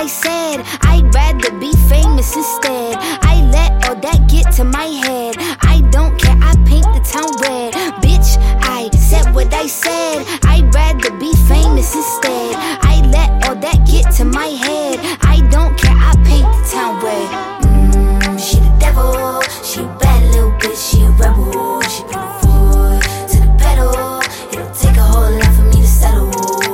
I said. I'd rather be famous instead. I let all that get to my head. I don't care, I paint the town red. Bitch, I said what I said. I'd rather be famous instead. I let all that get to my head. I don't care, I paint the town red. She the devil, she a bad little bitch, she a rebel. She put her foot to the pedal. It'll take a whole lot for me to settle.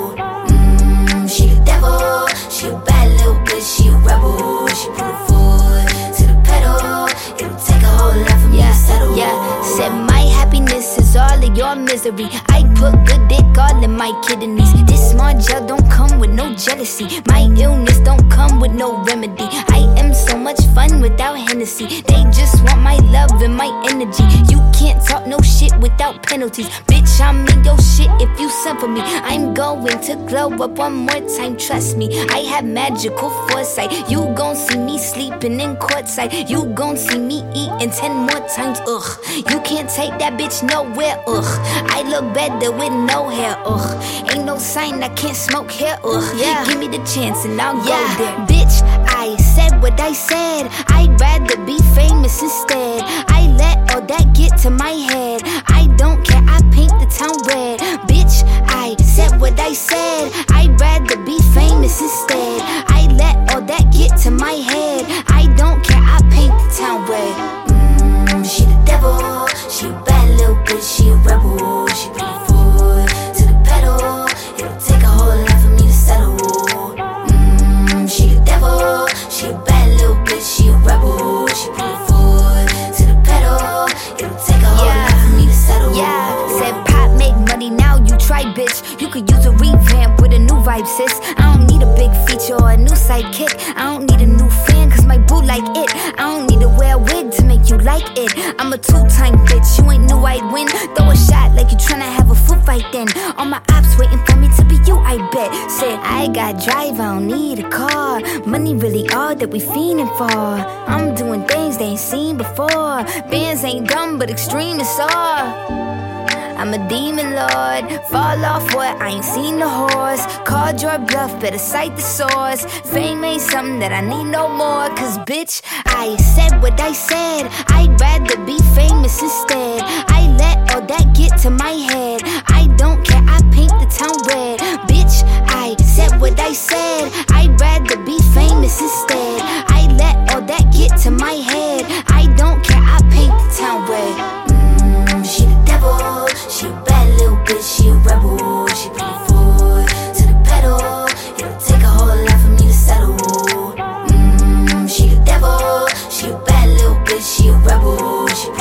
She the devil, she a bad little bitch, she a rebel. She put her foot to the pedal. It'll take a whole lot for me to settle. Said my happiness is all of your misery. I put good dick all in my kidneys. This small gel don't come with no jealousy. My illness don't come with no remedy. I am so much fun without Hennessy. They just want my love and my energy. You can't talk no shit without penalties. Bitch, I'm in your shit if you send for me. I'm going to glow up one more time, trust me. I have magical foresight. You gon' see me sleeping in courtside. You gon' see me eating 10 more times, ugh. You can't take that bitch nowhere, ugh. I look better with no hair, ugh. Ain't no sign I can't smoke here, ugh. Give me the chance and I'll go there. Bitch, I said what I said. I'd rather be famous instead. I let all that get to my head. I don't care, I paint the town red. Bitch, I said what I said. I'd rather be famous instead. I let all that get to my head. I don't care, I paint the town red. She the devil, she a bad little bitch, she a rebel. She put her foot to the pedal. It'll take a whole lot for me to settle. She the devil, she a bad little bitch, she a rebel. She put her foot to the pedal. It'll take a whole lot for me to settle. Said pop make money, now you try, bitch. You could use a revamp with a new vibe, sis. I don't need a big feature or a new sidekick. I don't need a new fan, cause my boo like it. I don't need to wear a wig to make you like it. I'm a two-time bitch, you ain't knew I'd win. Throw a shot like you tryna have a foot fight then. All my ops waiting for me to be you, I bet. Said I got drive, I don't need a car. Money really all that we fiending for. I'm doing things they ain't seen before. Bands ain't dumb but extreme is all. I'm a demon lord, fall off what, I ain't seen the horse. Called your bluff, better cite the source. Fame ain't something that I need no more. Cause bitch, I said what I said. I'd rather be famous instead. I let all that get to my head. I don't care, I paint the town red. Bitch, I said what I said. I'd rather be famous instead. I let all that get to my head. I don't care, I paint the town red. She the devil, she a bad little bitch, she a rebel. She put her foot to the pedal. It'll take a whole lot for me to settle. She the devil, she a bad little bitch, she a rebel. She